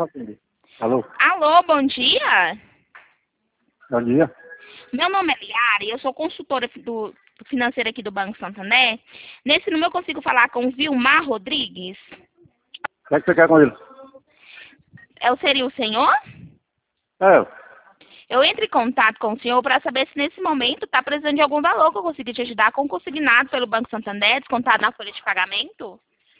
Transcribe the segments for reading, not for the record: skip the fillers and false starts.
atender. Alô? Alô, bom dia. Bom dia. Meu nome é Liara e eu sou consultora financeira aqui do Banco Santander. Nesse número eu consigo falar com o Vilmar Rodrigues? O que é que você quer com ele? Seria o senhor? É, Eu entro em contato com o senhor para saber se nesse momento está precisando de algum valor que eu consiga te ajudar com consignado pelo Banco Santander, descontado na folha de pagamento?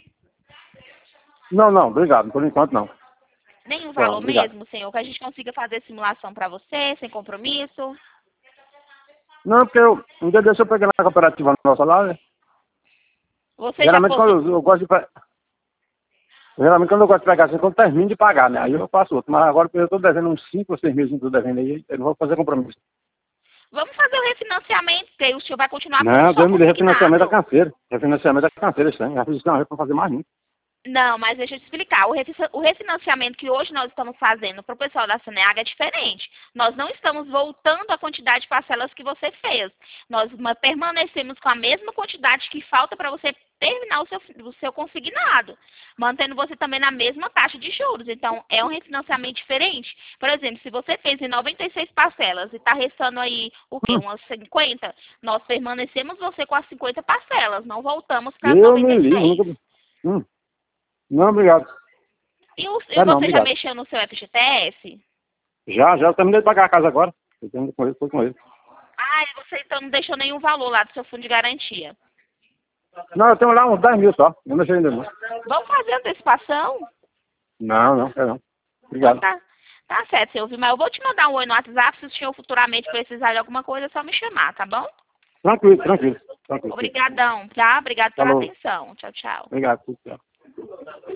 não, obrigado. Por enquanto, não. Nenhum Não, valor obrigado. mesmo, senhor? Que a gente consiga fazer simulação para você, sem compromisso? Não, porque um dia desse eu peguei na cooperativa nossa lá, né? Você já Geralmente conseguiu... quando eu gosto de Geralmente quando eu gosto de pegar assim, quando termino de pagar, né? Aí eu faço outro. Mas agora eu estou devendo uns 5 ou 6 meses que eu estou devendo aí, eu não vou fazer compromisso. Vamos fazer o refinanciamento, porque aí o senhor vai continuar com Não, só Deus me livre, refinanciamento é consignado. canseiro. Refinanciamento é canseiro, isso aí. Já fiz isso uma vez pra fazer mais um. Não, mas deixa eu te explicar. O refinanciamento que hoje nós estamos fazendo para o pessoal da Saneaga é diferente. Nós não estamos voltando a quantidade de parcelas que você fez. Nós permanecemos com a mesma quantidade que falta para você terminar o seu consignado, mantendo você também na mesma taxa de juros. Então, é um refinanciamento diferente. Por exemplo, se você fez em 96 parcelas e está restando aí, o quê? Umas 50, nós permanecemos você com as 50 parcelas, não voltamos para as Eu me livre, 96. nunca... Não, obrigado. E É não, você já obrigado. mexeu no seu FGTS? Já, eu terminei de pagar a casa agora. Eu terminei com ele, foi com ele. Ah, e você então não deixou nenhum valor lá do seu fundo de garantia. Não, eu tenho lá uns 10 mil só. Não deixei ainda não. Vamos fazer antecipação? Não, é não. Então Obrigado. tá certo, seu Vilmar. Eu vou te mandar um oi no WhatsApp, se o senhor futuramente precisar de alguma coisa, é só me chamar, tá bom? Tranquilo. Obrigadão, tá? Obrigado pela Falou. atenção. Tchau, tchau. Obrigado. Tchau.